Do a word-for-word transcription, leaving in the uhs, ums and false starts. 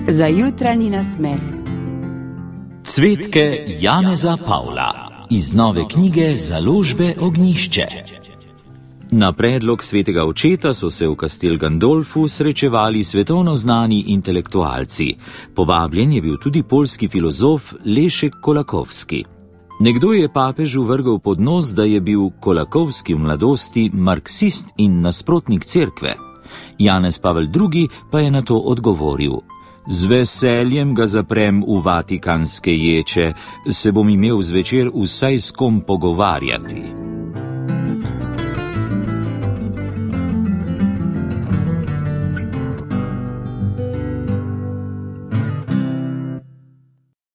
za jutranji nasmeh. Cvetke Janeza Pavla iz nove knjige Založbe Ognjišče. Na predlog svetega očeta so se v Castel Gandolfu srečevali svetovno znani intelektualci. Povabljen je bil tudi poljski filozof Leszek Kolakowski. Nekdo je papežu vrgel pod nos, da je bil Kolakowski v mladosti marksist in nasprotnik cerkve. Janez Pavel drugi pa je na to odgovoril: z veseljem ga zaprem v vatikanske ječe, se bom imel zvečer vsaj s kom pogovarjati.